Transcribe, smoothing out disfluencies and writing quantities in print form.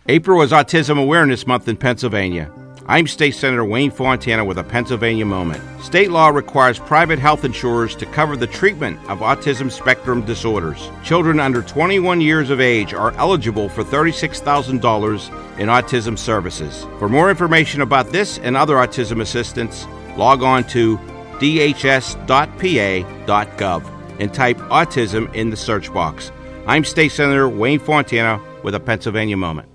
April is Autism Awareness Month in Pennsylvania. I'm State Senator Wayne Fontana with a Pennsylvania moment. State law requires private health insurers to cover the treatment of autism spectrum disorders. Children under 21 years of age are eligible for $36,000 in autism services. For more information about this and other autism assistance, log on to dhs.pa.gov and type autism in the search box. I'm State Senator Wayne Fontana with a Pennsylvania moment.